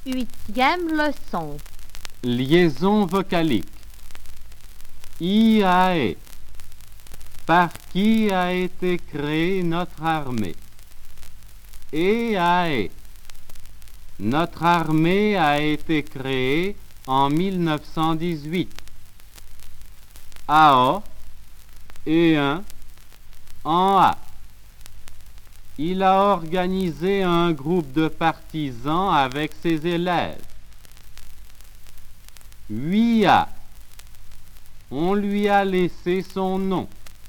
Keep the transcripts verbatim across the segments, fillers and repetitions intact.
Huitième leçon. Liaison vocalique. I A E. Par qui a été créée notre armée? E A E. Notre armée a été créée en mille neuf cent dix-huit. A O. E un. En A. Il a organisé un groupe de partisans avec ses élèves. huit A. On lui a laissé son nom.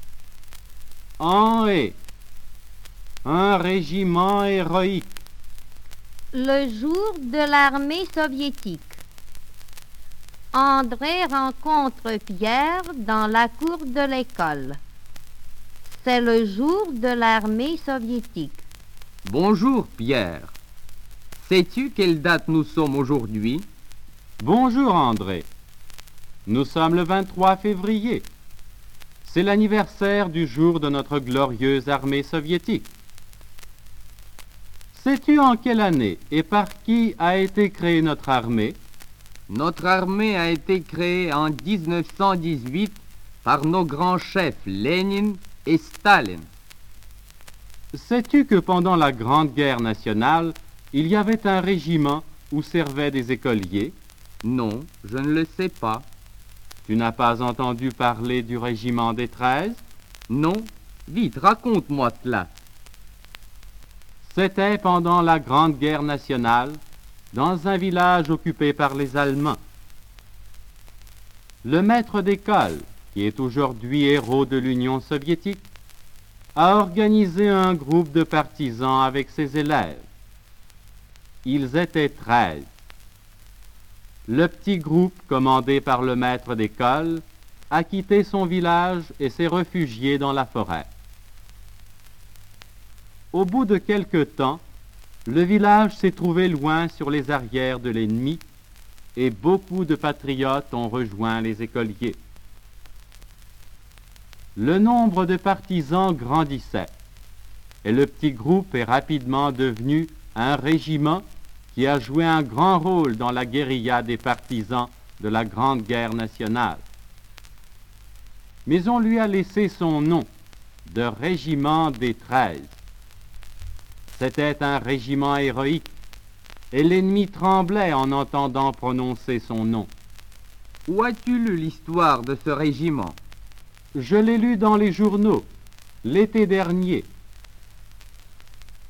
En E. Un régiment héroïque. Le jour de l'armée soviétique. André rencontre Pierre dans la cour de l'école. C'est le jour de l'armée soviétique. Bonjour Pierre. Sais-tu quelle date nous sommes aujourd'hui? Bonjour André. Nous sommes le vingt-trois février. C'est l'anniversaire du jour de notre glorieuse armée soviétique. Sais-tu en quelle année et par qui a été créée notre armée? Notre armée a été créée en mille neuf cent dix-huit par nos grands chefs Lénine et Staline. Sais-tu que pendant la Grande Guerre nationale, il y avait un régiment où servaient des écoliers? Non, je ne le sais pas. Tu n'as pas entendu parler du régiment des treize? Non, vite, raconte-moi cela. C'était pendant la Grande Guerre nationale, dans un village occupé par les Allemands. Le maître d'école, qui est aujourd'hui héros de l'Union soviétique, a organisé un groupe de partisans avec ses élèves. Ils étaient treize. Le petit groupe, commandé par le maître d'école, a quitté son village et s'est réfugié dans la forêt. Au bout de quelque temps, le village s'est trouvé loin sur les arrières de l'ennemi et beaucoup de patriotes ont rejoint les écoliers. Le nombre de partisans grandissait et le petit groupe est rapidement devenu un régiment qui a joué un grand rôle dans la guérilla des partisans de la Grande Guerre nationale. Mais on lui a laissé son nom de Régiment des Treize. C'était un régiment héroïque et l'ennemi tremblait en entendant prononcer son nom. Où as-tu lu l'histoire de ce régiment? Je l'ai lu dans les journaux l'été dernier.